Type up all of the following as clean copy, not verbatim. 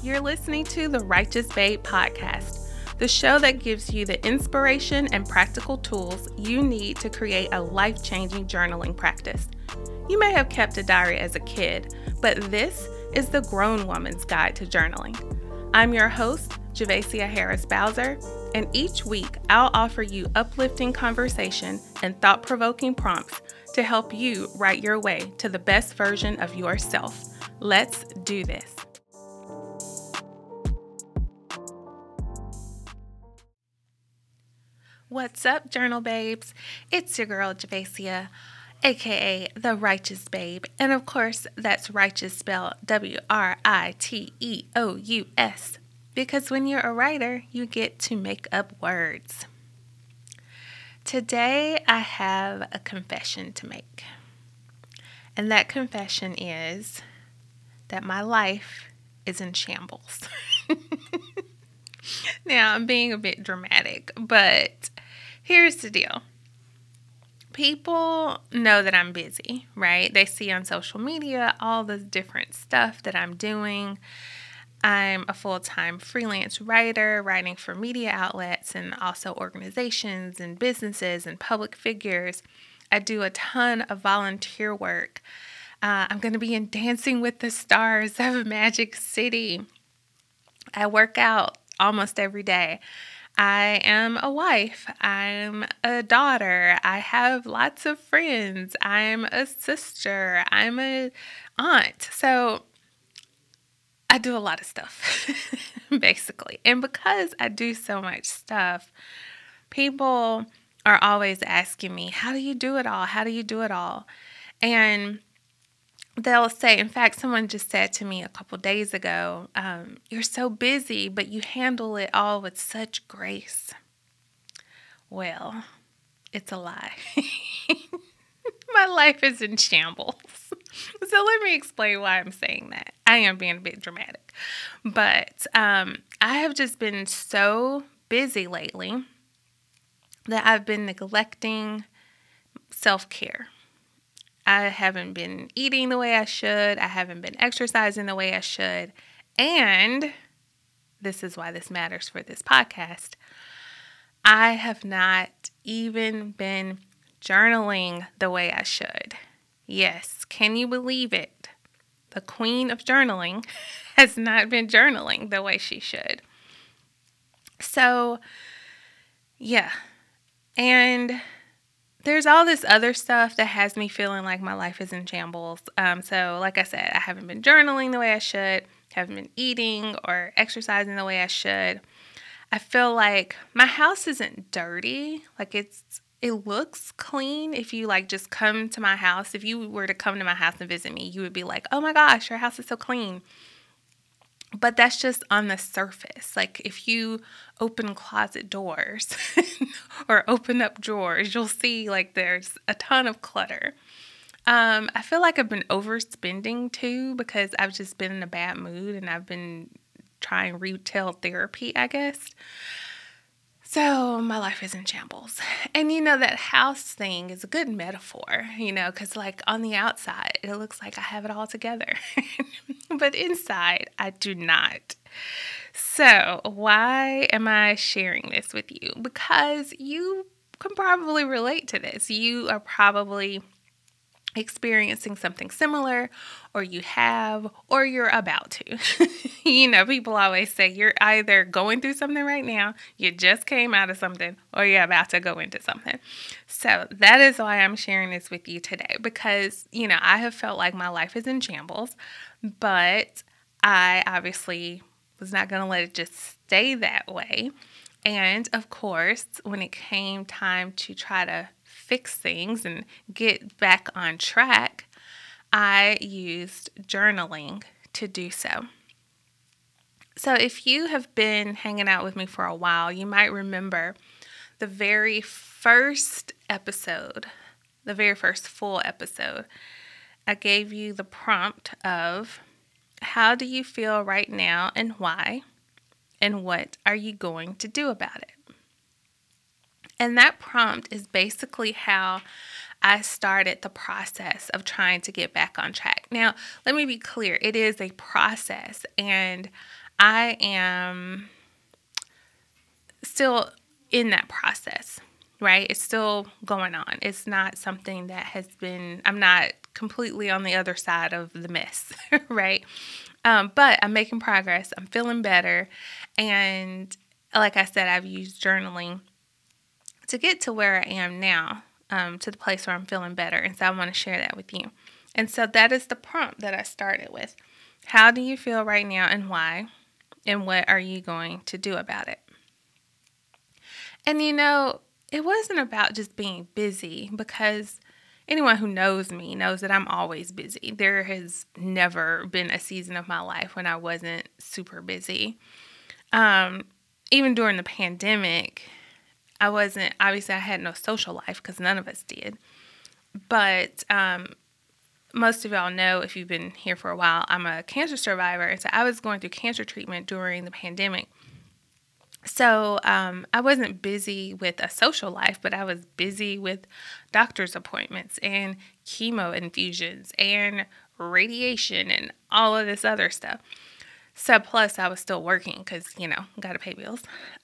You're listening to the Righteous Babe podcast, the show that gives you the inspiration and practical tools you need to create a life-changing journaling practice. You may have kept a diary as a kid, but this is the grown woman's guide to journaling. I'm your host, Javacia Harris Bowser, and each week I'll offer you uplifting conversation and thought-provoking prompts to help you write your way to the best version of yourself. Let's do this. What's up, journal babes? It's your girl, Javacia, aka the Righteous Babe. And of course, that's righteous spelled W-R-I-T-E-O-U-S. Because when you're a writer, you get to make up words. Today, I have a confession to make. And that confession is that my life is in shambles. Now, I'm being a bit dramatic, but here's the deal. People know that I'm busy, right? They see on social media all the different stuff that I'm doing. I'm a full-time freelance writer, writing for media outlets and also organizations and businesses and public figures. I do a ton of volunteer work. I'm going to be in Dancing with the Stars of Magic City. I work out almost every day. I am a wife. I'm a daughter. I have lots of friends. I'm a sister. I'm an aunt. So I do a lot of stuff, basically. And because I do so much stuff, people are always asking me, how do you do it all? How do you do it all? And they'll say, in fact, someone just said to me a couple days ago, you're so busy, but you handle it all with such grace. Well, it's a lie. My life is in shambles. So let me explain why I'm saying that. I am being a bit dramatic. But I have just been so busy lately that I've been neglecting self-care. I haven't been eating the way I should. I haven't been exercising the way I should. And this is why this matters for this podcast. I have not even been journaling the way I should. Yes, can you believe it? The queen of journaling has not been journaling the way she should. So, yeah. And there's all this other stuff that has me feeling like my life is in shambles. So like I said, I haven't been journaling the way I should, haven't been eating or exercising the way I should. I feel like my house isn't dirty. Like it looks clean. If you just come to my house, if you were to come to my house and visit me, you would be like, oh my gosh, your house is so clean. But that's just on the surface. Like if you open closet doors or open up drawers, you'll see there's a ton of clutter. I feel like I've been overspending too because I've just been in a bad mood and I've been trying retail therapy, I guess. So my life is in shambles. And that house thing is a good metaphor, because on the outside, it looks like I have it all together. But inside, I do not. So why am I sharing this with you? Because you can probably relate to this. You are probably experiencing something similar, or you have, or you're about to. People always say you're either going through something right now, you just came out of something, or you're about to go into something. So that is why I'm sharing this with you today, because, I have felt like my life is in shambles, but I obviously was not going to let it just stay that way. And of course, when it came time to try to fix things and get back on track, I used journaling to do so. So if you have been hanging out with me for a while, you might remember the very first episode, the very first full episode, I gave you the prompt of how do you feel right now and why, and what are you going to do about it? And that prompt is basically how I started the process of trying to get back on track. Now, let me be clear. It is a process, and I am still in that process, right? It's still going on. It's not something that I'm not completely on the other side of the mess, right? But I'm making progress. I'm feeling better. And like I said, I've used journaling to get to where I am now, to the place where I'm feeling better. And so I want to share that with you. And so that is the prompt that I started with. How do you feel right now and why? And what are you going to do about it? And it wasn't about just being busy, because anyone who knows me knows that I'm always busy. There has never been a season of my life when I wasn't super busy. Even during the pandemic, obviously I had no social life because none of us did. But most of y'all know, if you've been here for a while, I'm a cancer survivor. And so I was going through cancer treatment during the pandemic. So I wasn't busy with a social life, but I was busy with doctor's appointments and chemo infusions and radiation and all of this other stuff. So plus I was still working because, got to pay bills.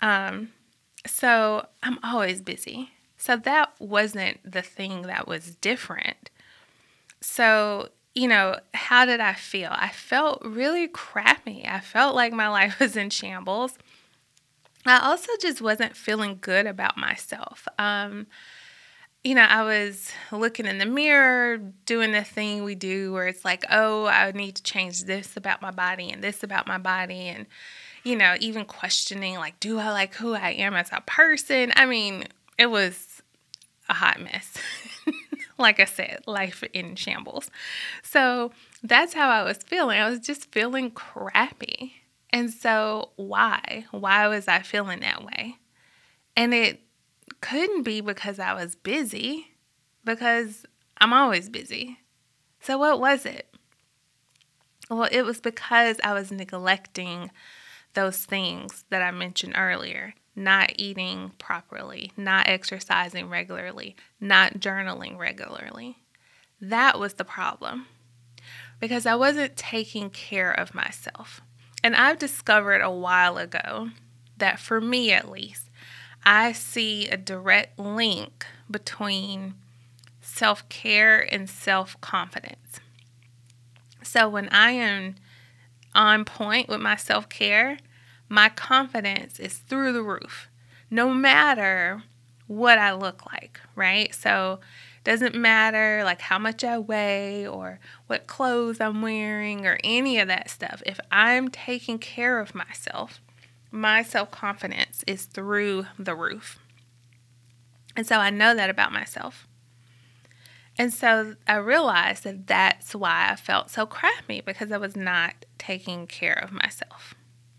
So I'm always busy. So that wasn't the thing that was different. So, how did I feel? I felt really crappy. I felt like my life was in shambles. I also just wasn't feeling good about myself. I was looking in the mirror, doing the thing we do where it's like, oh, I need to change this about my body and this about my body. And, even questioning, like, do I like who I am as a person? I mean, it was a hot mess. Like I said, life in shambles. So that's how I was feeling. I was just feeling crappy. And so why? Why was I feeling that way? And it couldn't be because I was busy, because I'm always busy. So what was it? Well, it was because I was neglecting those things that I mentioned earlier. Not eating properly, not exercising regularly, not journaling regularly. That was the problem, because I wasn't taking care of myself. And I've discovered a while ago that, for me at least, I see a direct link between self-care and self-confidence. So when I am on point with my self-care, my confidence is through the roof, no matter what I look like, right? So it doesn't matter like how much I weigh or what clothes I'm wearing or any of that stuff. If I'm taking care of myself, my self-confidence is through the roof. And so I know that about myself. And so I realized that that's why I felt so crappy, because I was not taking care of myself.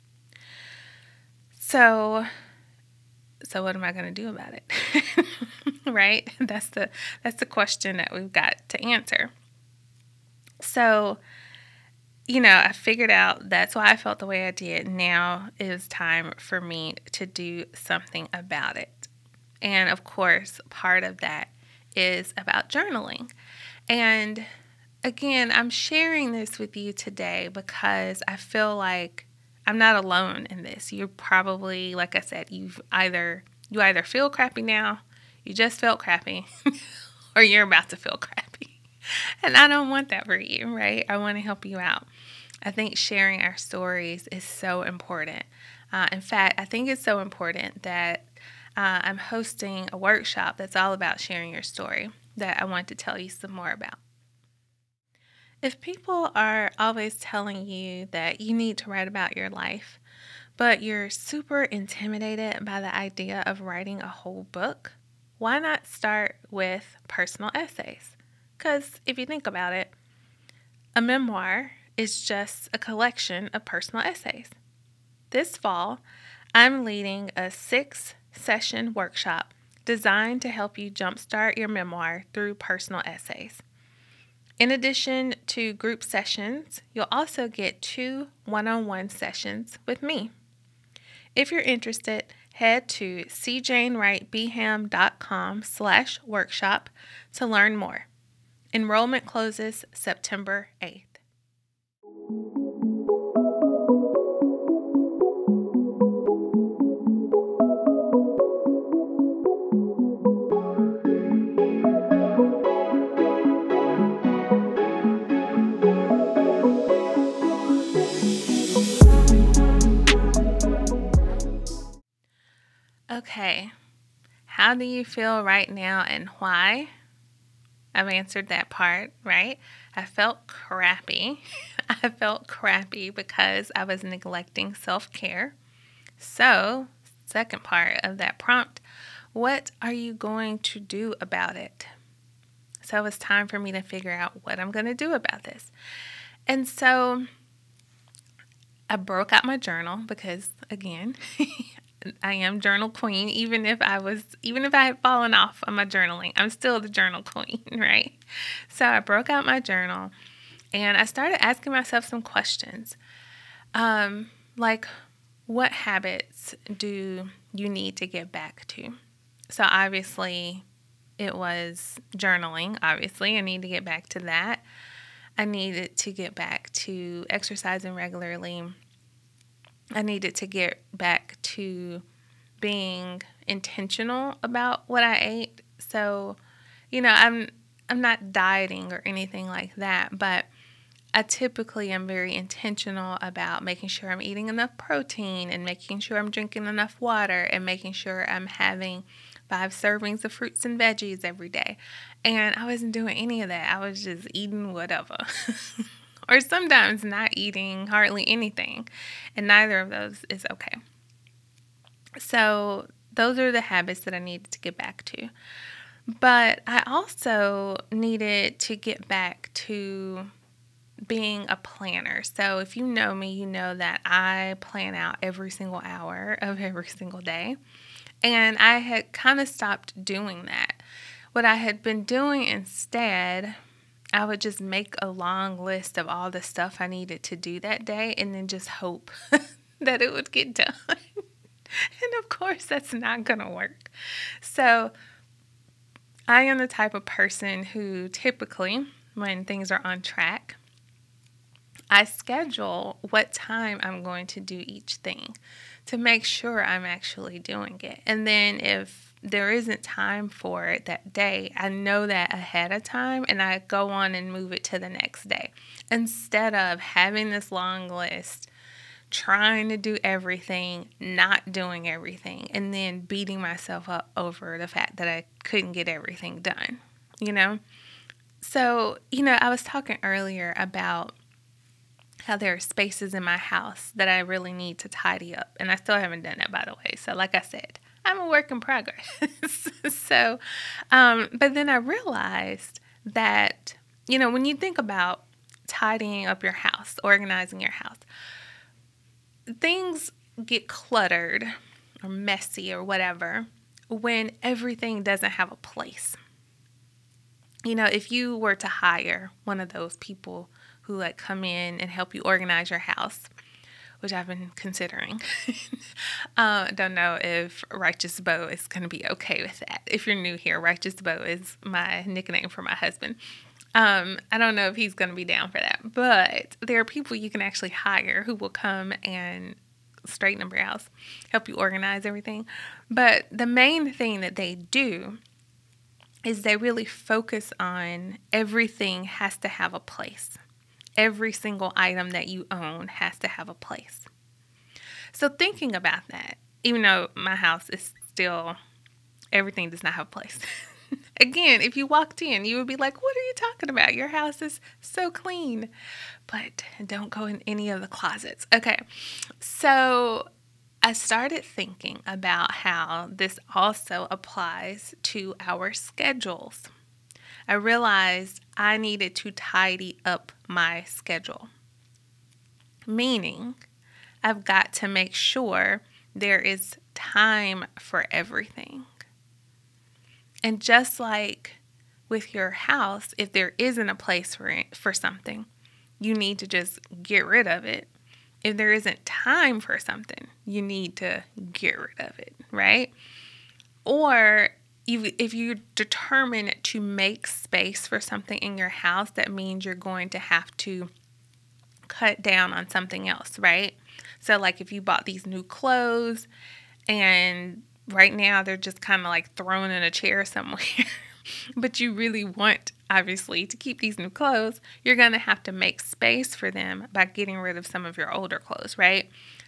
So what am I going to do about it? Right? That's the question that we've got to answer. So, I figured out that's why I felt the way I did. Now it was time for me to do something about it. And of course, part of that is about journaling. And again, I'm sharing this with you today because I feel like I'm not alone in this. You're probably, like I said, you either feel crappy now, you just felt crappy, or you're about to feel crappy. And I don't want that for you, right? I want to help you out. I think sharing our stories is so important. In fact, I think it's so important that I'm hosting a workshop that's all about sharing your story that I want to tell you some more about. If people are always telling you that you need to write about your life, but you're super intimidated by the idea of writing a whole book, why not start with personal essays? Because if you think about it, a memoir is just a collection of personal essays. This fall, I'm leading a 6-session workshop designed to help you jumpstart your memoir through personal essays. In addition to group sessions, you'll also get 2 one-on-one sessions with me. If you're interested, head to cjanewrightbeham.com/workshop to learn more. Enrollment closes September 8th. Okay, how do you feel right now and why? I've answered that part, right? I felt crappy. I felt crappy because I was neglecting self care. So, second part of that prompt, what are you going to do about it? So, it's time for me to figure out what I'm going to do about this. And so, I broke out my journal because, again, I am journal queen. Even if I had fallen off on my journaling, I'm still the journal queen, right? So I broke out my journal and I started asking myself some questions, like, what habits do you need to get back to? So obviously, it was journaling. Obviously, I need to get back to that. I needed to get back to exercising regularly. I needed to get back to being intentional about what I ate. So, I'm not dieting or anything like that, but I typically am very intentional about making sure I'm eating enough protein and making sure I'm drinking enough water and making sure I'm having 5 servings of fruits and veggies every day. And I wasn't doing any of that. I was just eating whatever. Or sometimes not eating hardly anything. And neither of those is okay. So those are the habits that I needed to get back to. But I also needed to get back to being a planner. So if you know me, you know that I plan out every single hour of every single day. And I had kind of stopped doing that. What I had been doing instead, I would just make a long list of all the stuff I needed to do that day and then just hope that it would get done. And of course, that's not going to work. So I am the type of person who typically, when things are on track, I schedule what time I'm going to do each thing to make sure I'm actually doing it. And then if there isn't time for it that day, I know that ahead of time and I go on and move it to the next day. Instead of having this long list, trying to do everything, not doing everything, and then beating myself up over the fact that I couldn't get everything done, So, I was talking earlier about how there are spaces in my house that I really need to tidy up. And I still haven't done that, by the way. So like I said, I'm a work in progress. But then I realized that, when you think about tidying up your house, organizing your house, things get cluttered or messy or whatever when everything doesn't have a place. If you were to hire one of those people who come in and help you organize your house, which I've been considering. Don't know if Righteous Beau is going to be okay with that. If you're new here, Righteous Beau is my nickname for my husband. I don't know if he's going to be down for that, but there are people you can actually hire who will come and straighten up your house, help you organize everything. But the main thing that they do is they really focus on everything has to have a place. Every single item that you own has to have a place. So thinking about that, even though my house is still, everything does not have a place. Again, if you walked in, you would be like, what are you talking about? Your house is so clean. But don't go in any of the closets. Okay, so I started thinking about how this also applies to our schedules. I realized I needed to tidy up my schedule. Meaning, I've got to make sure there is time for everything. And just like with your house, if there isn't a place for something, you need to just get rid of it. If there isn't time for something, you need to get rid of it, right? Or if you determine to make space for something in your house, that means you're going to have to cut down on something else, right? So like if you bought these new clothes and right now they're just kind of thrown in a chair somewhere, but you really want, obviously, to keep these new clothes, you're going to have to make space for them by getting rid of some of your older clothes, right?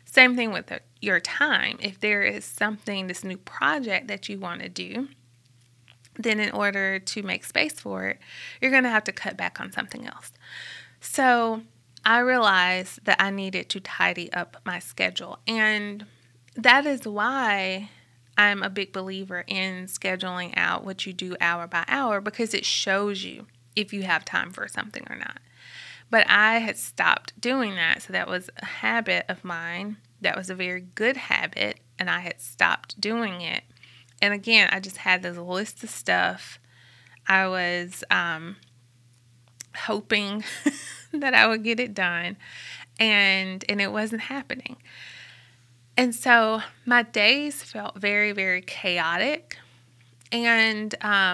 Same thing with your time. If there is something, this new project that you want to do, then in order to make space for it, you're going to have to cut back on something else. So I realized that I needed to tidy up my schedule. And that is why I'm a big believer in scheduling out what you do hour by hour, because it shows you if you have time for something or not. But I had stopped doing that. So that was a habit of mine. That was a very good habit. And I had stopped doing it. And again, I just had this list of stuff. I was hoping that I would get it done. And it wasn't happening. And so my days felt very, very chaotic. And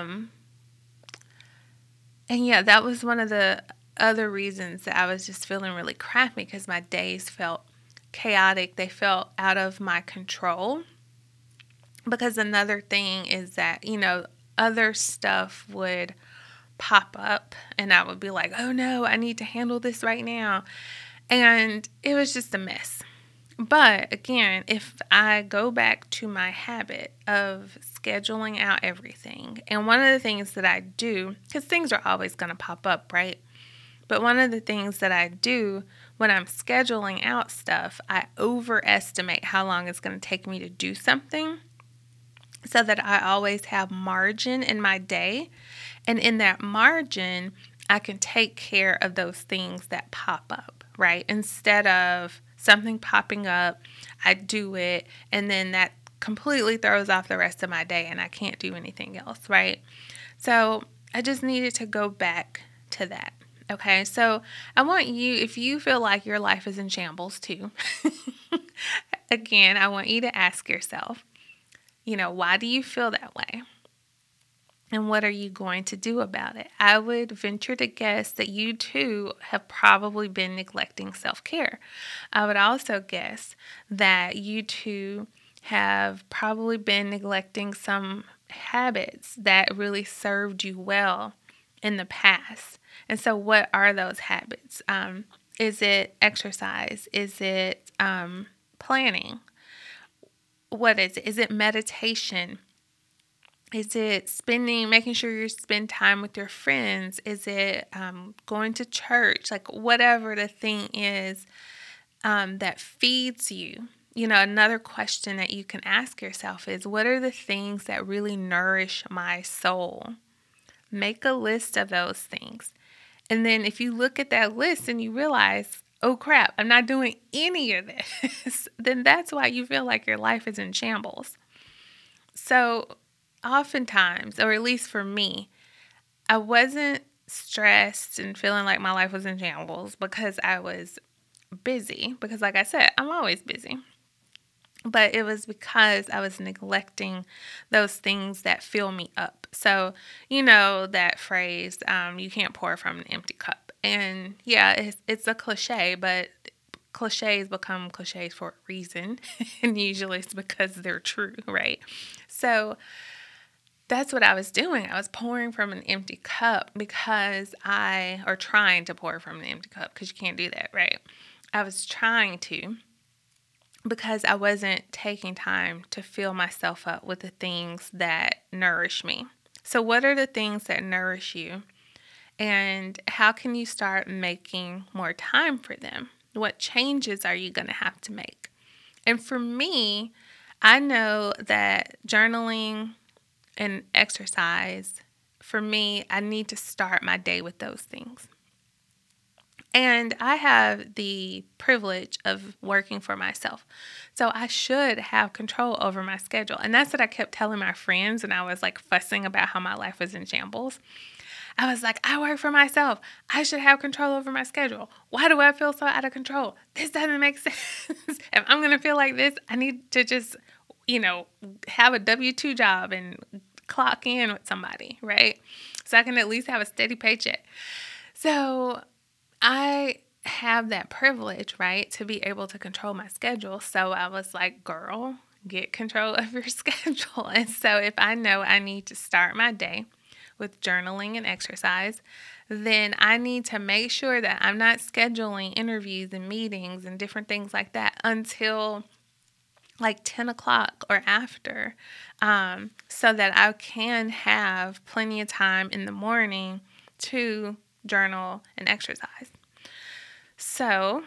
yeah, that was one of the other reasons that I was just feeling really crappy, because my days felt chaotic. They felt out of my control. Because another thing is that, other stuff would pop up and I would be like, oh no, I need to handle this right now. And it was just a mess. But again, if I go back to my habit of scheduling out everything, and one of the things that I do, because things are always going to pop up, right? But one of the things that I do when I'm scheduling out stuff, I overestimate how long it's going to take me to do something, so that I always have margin in my day. And in that margin, I can take care of those things that pop up, right? Instead of something popping up, I do it, and then that completely throws off the rest of my day and I can't do anything else, right? So I just needed to go back to that. Okay, so I want you, if you feel like your life is in shambles too, again, I want you to ask yourself, why do you feel that way? And what are you going to do about it? I would venture to guess that you too have probably been neglecting self-care. I would also guess that you too have probably been neglecting some habits that really served you well in the past. And so what are those habits? Is it exercise? Is it planning? What is it? Is it meditation? Is it making sure you spend time with your friends? Is it going to church? Like whatever the thing is that feeds you. Another question that you can ask yourself is, what are the things that really nourish my soul? Make a list of those things. And then if you look at that list and you realize, oh crap, I'm not doing any of this, then that's why you feel like your life is in shambles. So oftentimes, or at least for me, I wasn't stressed and feeling like my life was in shambles because I was busy. Because like I said, I'm always busy. But it was because I was neglecting those things that fill me up. So, that phrase, you can't pour from an empty cup. And yeah, it's a cliche, but cliches become cliches for a reason. And usually it's because they're true, right? So that's what I was doing. I was pouring from an empty cup or trying to pour from an empty cup, because you can't do that, right? I was trying to, because I wasn't taking time to fill myself up with the things that nourish me. So what are the things that nourish you? And how can you start making more time for them? What changes are you going to have to make? And for me, I know that journaling and exercise, for me, I need to start my day with those things. And I have the privilege of working for myself. So I should have control over my schedule. And that's what I kept telling my friends when I was like fussing about how my life was in shambles. I was like, I work for myself. I should have control over my schedule. Why do I feel so out of control? This doesn't make sense. If I'm going to feel like this, I need to just, have a W-2 job and clock in with somebody, right? So I can at least have a steady paycheck. So I have that privilege, right, to be able to control my schedule. So I was like, girl, get control of your schedule. And so if I know I need to start my day with journaling and exercise, then I need to make sure that I'm not scheduling interviews and meetings and different things like that until like 10 o'clock or after, so that I can have plenty of time in the morning to journal and exercise. So,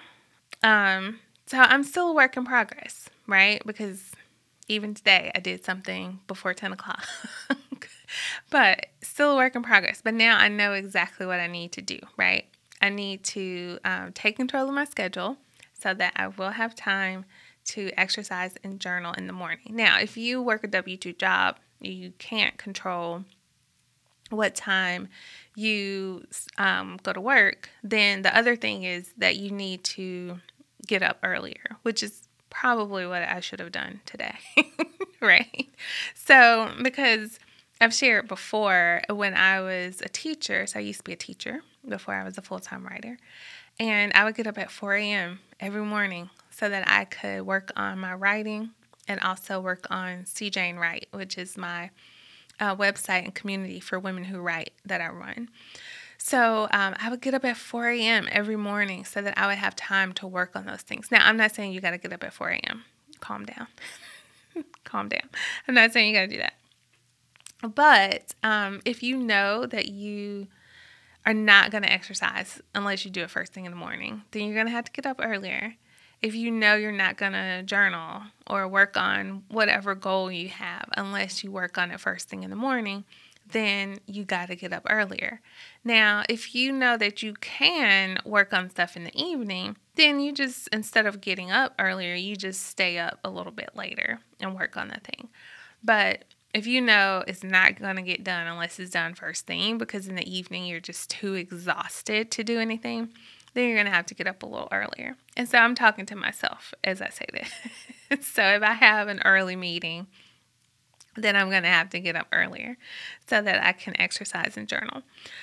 I'm still a work in progress, right? Because even today I did something before 10 o'clock, but still a work in progress. But now I know exactly what I need to do, right? I need to take control of my schedule so that I will have time to exercise and journal in the morning. Now, if you work a W-2 job, you can't control what time you go to work, then the other thing is that you need to get up earlier, which is probably what I should have done today, right? So, because I've shared before when I was a teacher, so I used to be a teacher before I was a full-time writer, and I would get up at 4 a.m. every morning so that I could work on my writing and also work on CJ and Write, which is my website and community for women who write that I run. So I would get up at 4 a.m. every morning so that I would have time to work on those things. Now, I'm not saying you got to get up at 4 a.m. Calm down. Calm down. I'm not saying you got to do that. But if you know that you are not going to exercise unless you do it first thing in the morning, then you're going to have to get up earlier. If you know you're not going to journal or work on whatever goal you have unless you work on it first thing in the morning, then you got to get up earlier. Now, if you know that you can work on stuff in the evening, then you just, instead of getting up earlier, you just stay up a little bit later and work on the thing. But if you know it's not going to get done unless it's done first thing, because in the evening you're just too exhausted to do anything, then you're going to have to get up a little earlier. And so I'm talking to myself as I say this. So if I have an early meeting, then I'm going to have to get up earlier so that I can exercise and journal.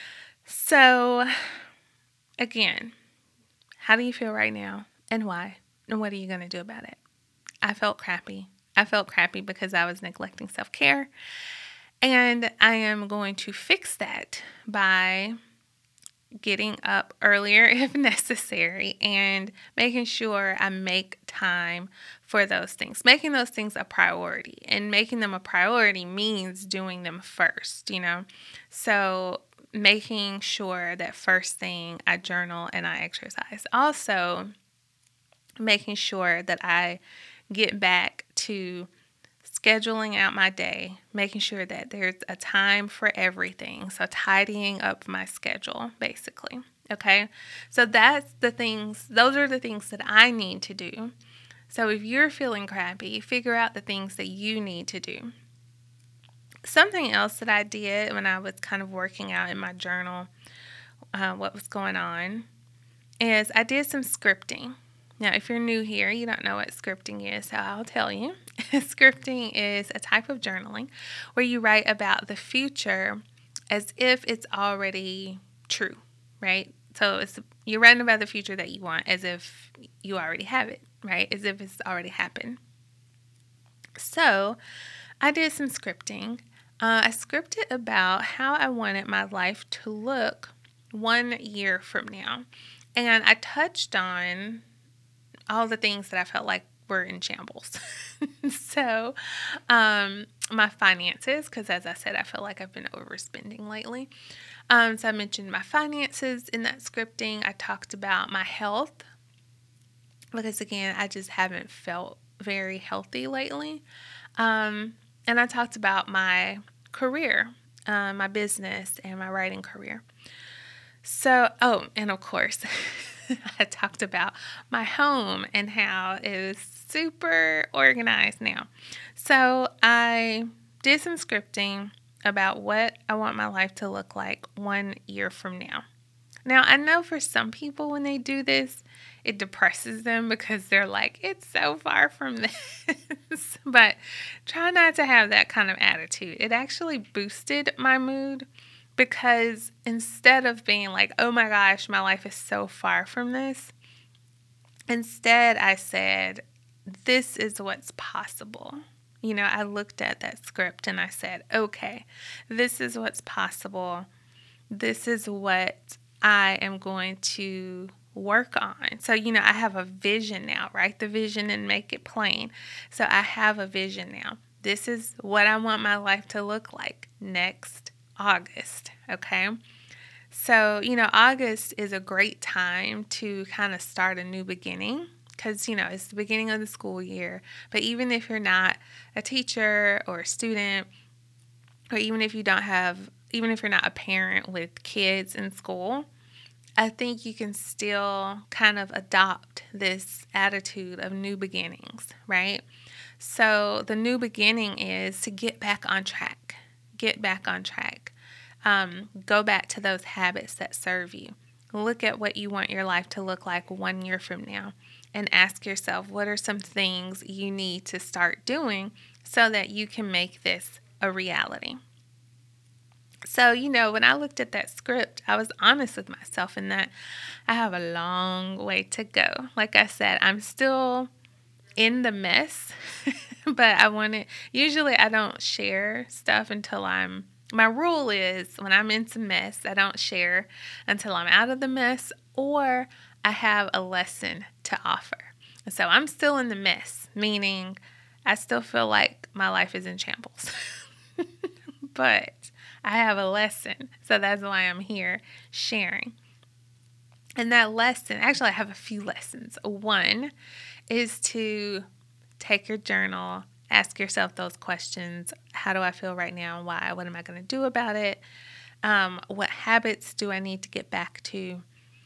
So again, how do you feel right now and why? And what are you going to do about it? I felt crappy. I felt crappy because I was neglecting self-care. And I am going to fix that by getting up earlier if necessary and making sure I make time for those things. Making those things a priority, and making them a priority means doing them first, So making sure that first thing I journal and I exercise. Also, making sure that I get back to scheduling out my day, making sure that there's a time for everything. So tidying up my schedule, basically. Okay. So those are the things that I need to do. So if you're feeling crappy, figure out the things that you need to do. Something else that I did when I was kind of working out in my journal, what was going on, is I did some scripting. Now, if you're new here, you don't know what scripting is, so I'll tell you. Scripting is a type of journaling where you write about the future as if it's already true, right? So you're writing about the future that you want as if you already have it, right? As if it's already happened. So I did some scripting. I scripted about how I wanted my life to look 1 year from now. And I touched on all the things that I felt like were in shambles. So, my finances, because as I said, I feel like I've been overspending lately. So I mentioned my finances in that scripting. I talked about my health, because again, I just haven't felt very healthy lately. And I talked about my career, my business, and my writing career. So, and of course, I talked about my home and how it is super organized now. So I did some scripting about what I want my life to look like 1 year from now. Now, I know for some people when they do this, it depresses them because they're like, it's so far from this. But try not to have that kind of attitude. It actually boosted my mood. Because instead of being like, oh my gosh, my life is so far from this, instead I said, this is what's possible. I looked at that script and I said, okay, this is what's possible. this is what I am going to work on. So, I have a vision now. Write the vision and make it plain. So I have a vision now. This is what I want my life to look like next August. Okay. So, August is a great time to kind of start a new beginning because, it's the beginning of the school year. But even if you're not a teacher or a student, or even if you're not a parent with kids in school, I think you can still kind of adopt this attitude of new beginnings, right? So the new beginning is to get back on track. Get back on track. Go back to those habits that serve you. Look at what you want your life to look like 1 year from now and ask yourself, what are some things you need to start doing so that you can make this a reality? So, when I looked at that script, I was honest with myself in that I have a long way to go. Like I said, I'm still in the mess, but usually I don't share stuff until my rule is when I'm in some mess, I don't share until I'm out of the mess or I have a lesson to offer. So I'm still in the mess, meaning I still feel like my life is in shambles, but I have a lesson. So that's why I'm here sharing. And that lesson, actually I have a few lessons. One is to take your journal, ask yourself those questions. How do I feel right now? Why? What am I going to do about it? What habits do I need to get back to?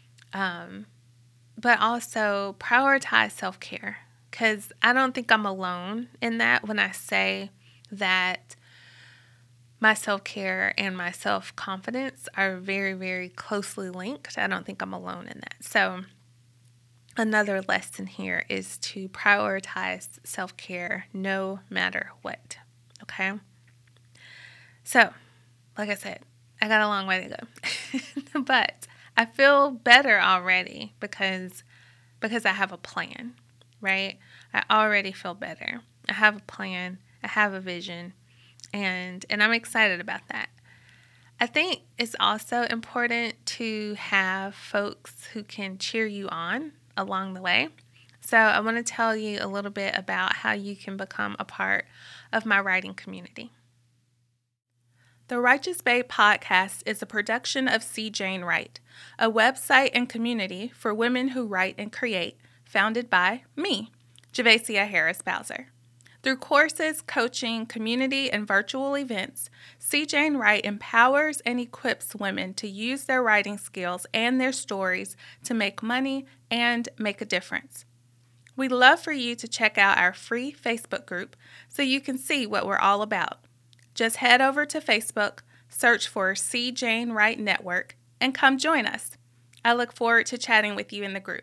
But also prioritize self-care, because I don't think I'm alone in that when I say that my self-care and my self-confidence are very, very closely linked. I don't think I'm alone in that. So another lesson here is to prioritize self-care no matter what. Okay? So, like I said, I got a long way to go. But I feel better already because I have a plan, right? I already feel better. I have a plan. I have a vision. And I'm excited about that. I think it's also important to have folks who can cheer you on along the way. So I want to tell you a little bit about how you can become a part of my writing community. The Righteous Babe podcast is a production of C. Jane Wright, a website and community for women who write and create, founded by me, Javacia Harris Bowser. Through courses, coaching, community, and virtual events, C. Jane Wright empowers and equips women to use their writing skills and their stories to make money and make a difference. We'd love for you to check out our free Facebook group so you can see what we're all about. Just head over to Facebook, search for C. Jane Wright Network, and come join us. I look forward to chatting with you in the group.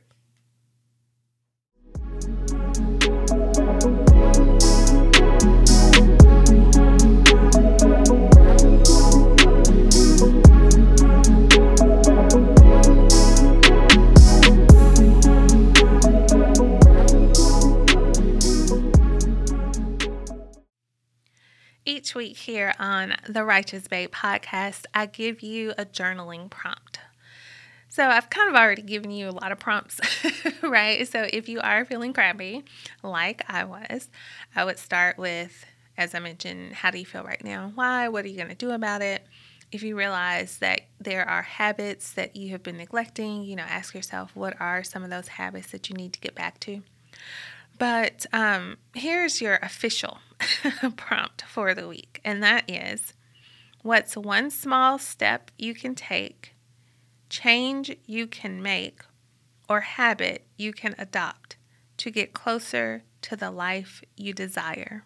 Each week here on the Righteous Babe podcast, I give you a journaling prompt. So I've kind of already given you a lot of prompts, right? So if you are feeling crappy, like I was, I would start with, as I mentioned, how do you feel right now? Why? What are you going to do about it? If you realize that there are habits that you have been neglecting, ask yourself, what are some of those habits that you need to get back to? But here's your official prompt for the week, and that is, what's one small step you can take, change you can make, or habit you can adopt to get closer to the life you desire?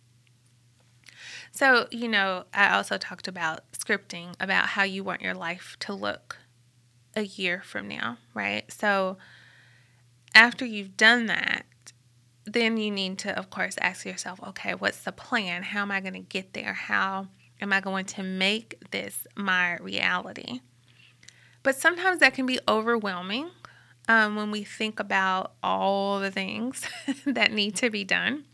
So, I also talked about scripting, about how you want your life to look a year from now, right? So after you've done that, then you need to, of course, ask yourself, okay, what's the plan? How am I going to get there? How am I going to make this my reality? But sometimes that can be overwhelming when we think about all the things that need to be done.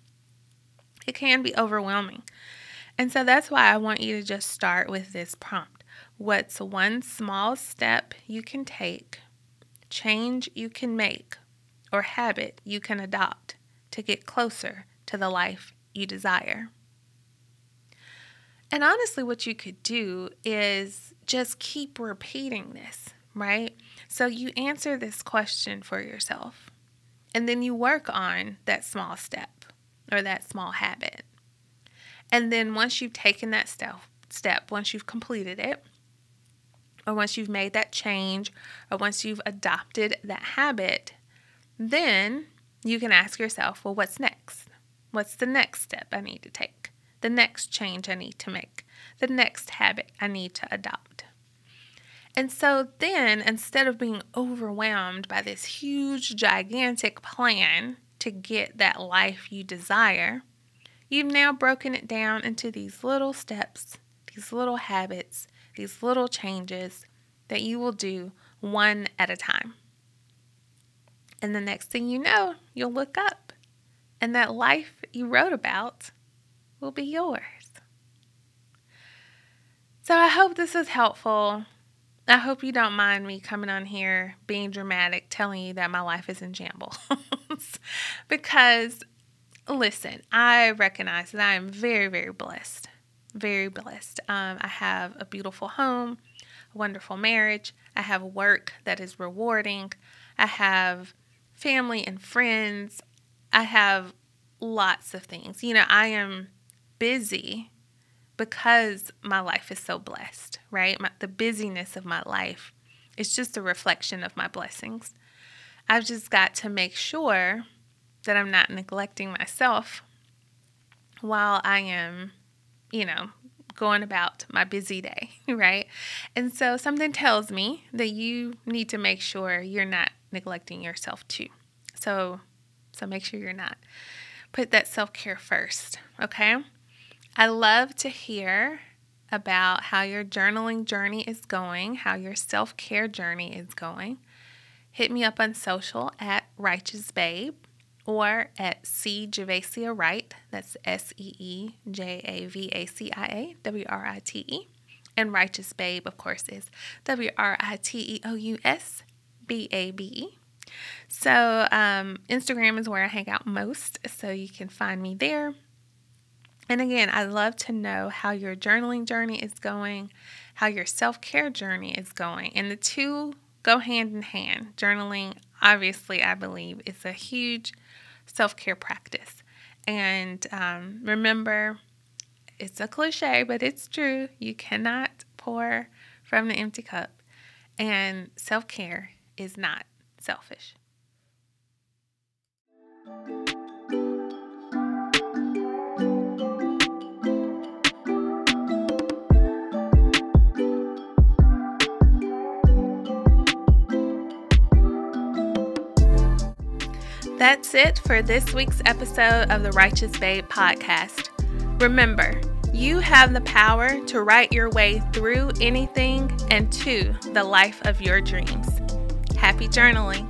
It can be overwhelming. And so that's why I want you to just start with this prompt. what's one small step you can take, change you can make, or habit you can adopt to get closer to the life you desire. And honestly, what you could do is just keep repeating this, right? So you answer this question for yourself, and then you work on that small step or that small habit. And then once you've taken that step, once you've completed it, or once you've made that change, or once you've adopted that habit, then you can ask yourself, well, what's next? What's the next step I need to take? The next change I need to make? The next habit I need to adopt? And so then, instead of being overwhelmed by this huge, gigantic plan to get that life you desire, you've now broken it down into these little steps, these little habits, these little changes that you will do one at a time. And the next thing you know, you'll look up, and that life you wrote about will be yours. So I hope this is helpful. I hope you don't mind me coming on here being dramatic, telling you that my life is in shambles. Because, listen, I recognize that I am very, very blessed. Very blessed. I have a beautiful home, a wonderful marriage. I have work that is rewarding. I have family and friends. I have lots of things. I am busy because my life is so blessed, right? The busyness of my life is just a reflection of my blessings. I've just got to make sure that I'm not neglecting myself while I am, going about my busy day, right? And so something tells me that you need to make sure you're not neglecting yourself too. So make sure you're not. Put that self-care first, okay? I love to hear about how your journaling journey is going, how your self-care journey is going. Hit me up on social at Righteous Babe or at C. Javacia Wright. That's SeeJavacia Write. And Righteous Babe, of course, is WriteousBabe. So Instagram is where I hang out most, so you can find me there. And again, I'd love to know how your journaling journey is going, how your self-care journey is going. And the two go hand in hand. Journaling, obviously, I believe, is a huge self-care practice. And remember, it's a cliche, but it's true. You cannot pour from the empty cup. And self-care is not selfish. That's it for this week's episode of the Righteous Babe podcast. Remember, you have the power to write your way through anything and to the life of your dreams. Happy journaling.